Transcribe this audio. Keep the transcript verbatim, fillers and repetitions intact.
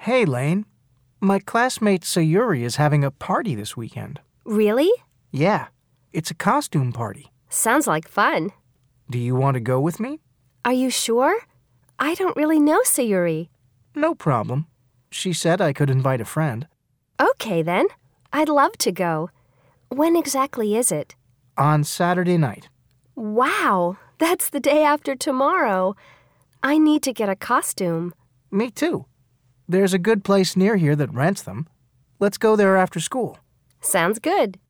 Hey, Lane. My classmate Sayuri is having a party this weekend. Really? Yeah, it's a costume party. Sounds like fun. Do you want to go with me? Are you sure? I don't really know Sayuri. No problem. She said I could invite a friend. Okay, then. I'd love to go. When exactly is it? On Saturday night. Wow, that's the day after tomorrow. I need to get a costume. Me too. There's a good place near here that rents them. Let's go there after school. Sounds good.